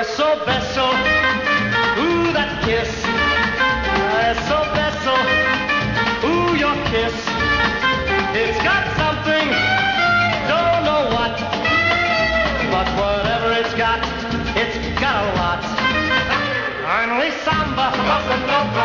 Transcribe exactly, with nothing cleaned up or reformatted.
so beso, ooh, that kiss. So beso, ooh, your kiss. It's got something, don't know what, but whatever it's got, it's got a lot. Only samba, bossa nova.